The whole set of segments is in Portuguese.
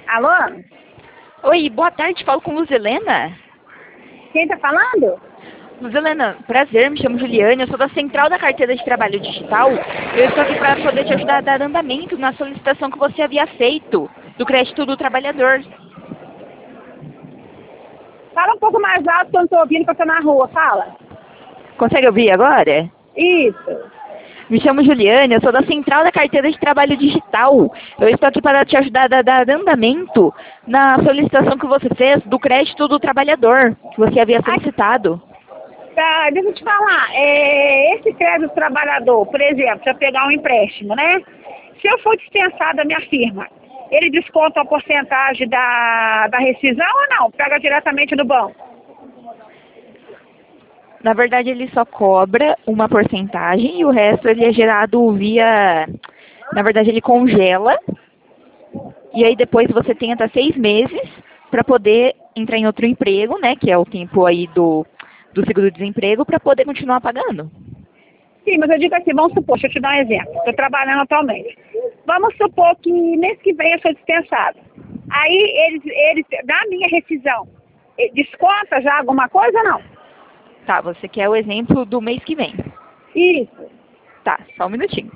Alô? Oi, boa tarde, falo com Luzelena. Quem tá falando? Luzelena, prazer, me chamo Juliane, eu sou da Central da Carteira de Trabalho Digital. Eu estou aqui para poder te ajudar a dar andamento na solicitação que você havia feito do crédito do trabalhador. Fala um pouco mais alto que eu não tô ouvindo porque eu tô na rua. Fala. Consegue ouvir agora? Isso. Me chamo Juliane, eu sou da Central da Carteira de Trabalho Digital. Eu estou aqui para te ajudar a dar andamento na solicitação que você fez do crédito do trabalhador, que você havia solicitado. Tá, deixa eu te falar. Esse crédito trabalhador, por exemplo, se eu pegar um empréstimo, né? Se eu for dispensar da minha firma, ele desconta a porcentagem da rescisão ou não? Pega diretamente do banco? Na verdade, ele só cobra uma porcentagem e o resto ele é gerado via... Na verdade, ele congela e aí depois você tem até 6 meses para poder entrar em outro emprego, né? Que é o tempo aí do seguro-desemprego para poder continuar pagando. Sim, mas eu digo assim, vamos supor, deixa eu te dar um exemplo. Estou trabalhando atualmente. Vamos supor que mês que vem eu sou dispensado. Aí eles da minha rescisão, desconta já alguma coisa ou não? Tá, você quer o exemplo do mês que vem. Isso. Tá, só um minutinho.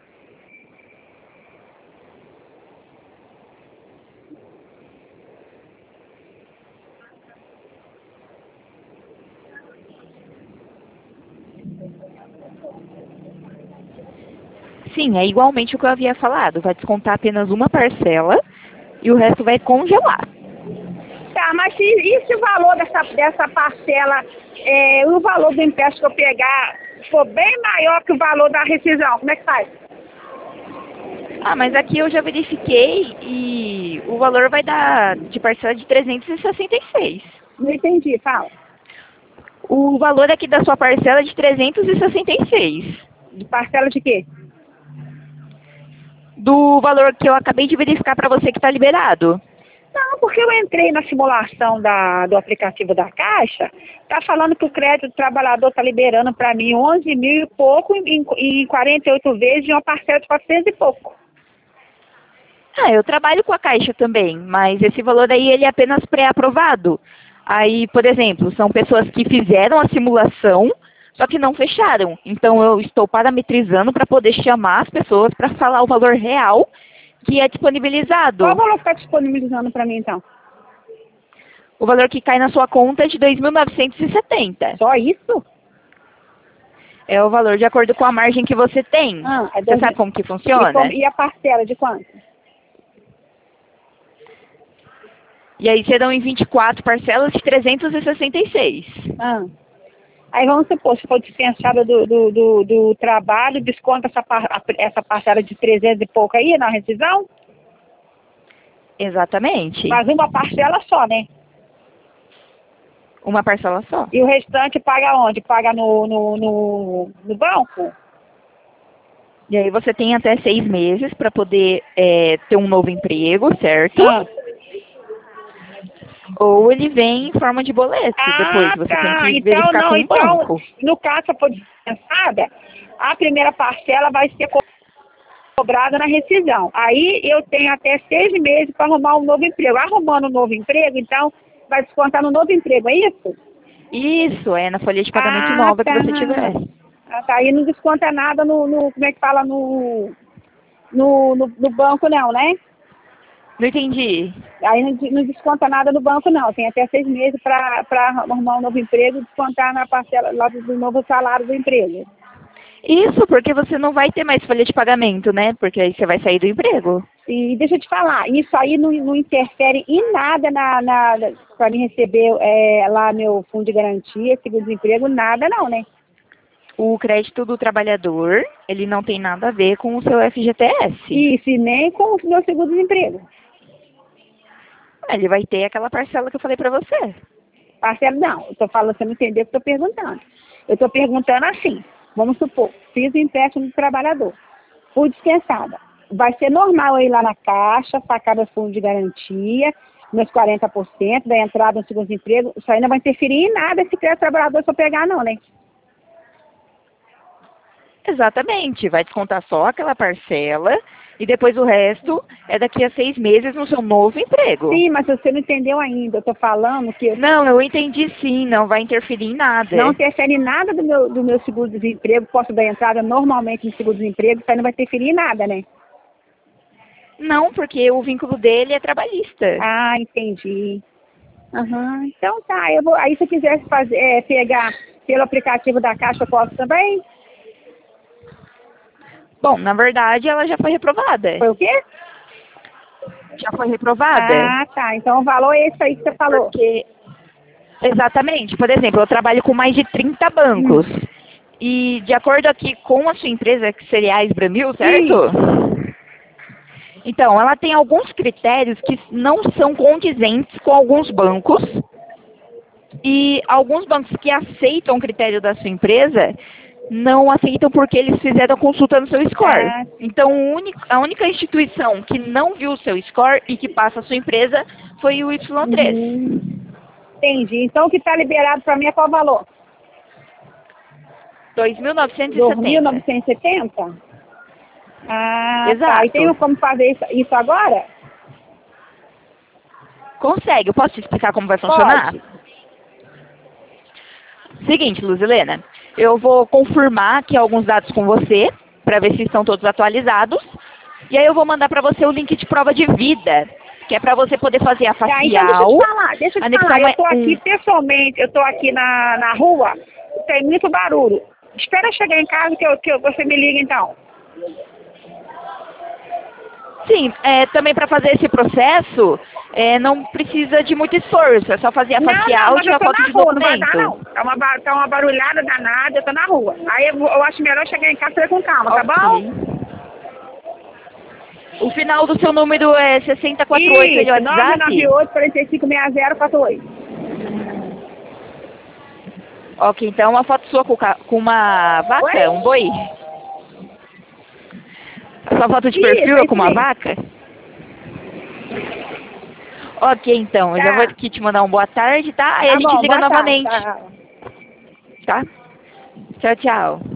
Sim, é igualmente o que eu havia falado. Vai descontar apenas uma parcela e o resto vai congelar. Tá, mas e se o valor dessa parcela, o valor do empréstimo que eu pegar for bem maior que o valor da rescisão, como é que faz? Ah, mas aqui eu já verifiquei e o valor vai dar de parcela de 366. Não entendi, fala. O valor aqui da sua parcela é de 366. De parcela de quê? Do valor que eu acabei de verificar para você que está liberado. Não, porque eu entrei na simulação do aplicativo da Caixa, tá falando que o crédito do trabalhador tá liberando para mim 11 mil e pouco em 48 vezes de uma parcela de 400 e pouco. Ah, eu trabalho com a Caixa também, mas esse valor aí ele é apenas pré-aprovado. Aí, por exemplo, são pessoas que fizeram a simulação, só que não fecharam. Então eu estou parametrizando para poder chamar as pessoas para falar o valor real que é disponibilizado. Qual o valor que está disponibilizando para mim, então? O valor que cai na sua conta é de 2.970. Só isso? É o valor de acordo com a margem que você tem. É Você sabe como que funciona? E a parcela de quanto? E aí serão em 24 parcelas de 366. Aí vamos supor, se for dispensada do trabalho, desconta essa parcela de 300 e pouco aí na rescisão? Exatamente. Mas uma parcela só, né? Uma parcela só. E o restante paga onde? Paga no banco? E aí você tem até 6 meses para poder ter um novo emprego, certo? Ou ele vem em forma de boleto. Depois você tem que verificar com o banco. No caso, se for dispensada, a primeira parcela vai ser cobrada na rescisão. Aí eu tenho até 6 meses para arrumar um novo emprego. Arrumando um novo emprego, então, vai descontar no novo emprego, é isso? Isso, é na folha de pagamento nova que você tiver. Tá. Aí não desconta nada como é que fala, no banco não, né? Não entendi. Aí não desconta nada no banco não. Tem até 6 meses para arrumar um novo emprego e descontar na parcela lá do novo salário do emprego. Isso, porque você não vai ter mais folha de pagamento, né? Porque aí você vai sair do emprego. E deixa eu te falar, isso aí não interfere em nada para mim receber lá meu fundo de garantia, seguro-desemprego, nada não, né? O crédito do trabalhador, ele não tem nada a ver com o seu FGTS. Isso, e nem com o meu seguro-desemprego. Ele vai ter aquela parcela que eu falei pra você. Parcela não, eu tô falando, você não entendeu o que eu tô perguntando. Eu tô perguntando assim, vamos supor, fiz o empréstimo do trabalhador, fui dispensada. Vai ser normal eu ir lá na Caixa, sacar meu fundo de garantia, meus 40% da entrada no seguro-desemprego, isso aí não vai interferir em nada esse crédito trabalhador se eu pegar não, né? Exatamente, vai descontar só aquela parcela e depois o resto é daqui a 6 meses no seu novo emprego. Sim, mas você não entendeu ainda. Eu tô falando que Não, eu entendi sim, não vai interferir em nada. não interfere em nada do meu seguro-desemprego. Posso dar entrada normalmente no seguro-desemprego, isso aí não vai interferir em nada, né? Não, porque o vínculo dele é trabalhista. Ah, entendi. Aham. Então tá, eu vou. Aí se eu quisesse fazer, pegar pelo aplicativo da Caixa, eu posso também? Bom, na verdade, ela já foi reprovada. Foi o quê? Já foi reprovada. Ah, tá. Então o valor é esse aí que você falou. Porque, exatamente, por exemplo, eu trabalho com mais de 30 bancos. E de acordo aqui com a sua empresa, que seria a Esbramil, certo? Então, ela tem alguns critérios que não são condizentes com alguns bancos. E alguns bancos que aceitam o critério da sua empresa não aceitam porque eles fizeram a consulta no seu score. Ah, Então, a única instituição que não viu o seu score e que passa a sua empresa foi o Y3. Entendi. Então o que está liberado para mim é qual o valor? 2.970. 2.970? Ah, Exato. tá. E tem como fazer isso agora? Consegue. Eu posso te explicar como vai funcionar? Pode. Seguinte, Luzilena. Eu vou confirmar aqui alguns dados com você, para ver se estão todos atualizados. E aí eu vou mandar para você o link de prova de vida, que é para você poder fazer a facial. Tá, então deixa eu te anexar falar. Eu tô um- aqui pessoalmente, eu tô aqui na rua, tem muito barulho. Espera eu chegar em casa que você me liga então. Sim, também para fazer esse processo, não precisa de muito esforço, é só fazer a facial e mas eu tirar tô foto na de rua, não vai documento. dar não. Tá uma barulhada danada, eu tô na rua. Aí eu acho melhor chegar em casa e fazer com calma, tá bom? Ok. O final do seu número é 6048, ele é o WhatsApp? 998-456048. Ok, então uma foto sua com uma vaca, Oi? um boi? A sua foto de Isso, perfil é é com isso uma mesmo. vaca? Ok, então, eu já Tá. vou aqui te mandar um boa tarde, tá? Aí a Tá gente bom, liga boa tarde. novamente, Tá. tá? Tchau, tchau.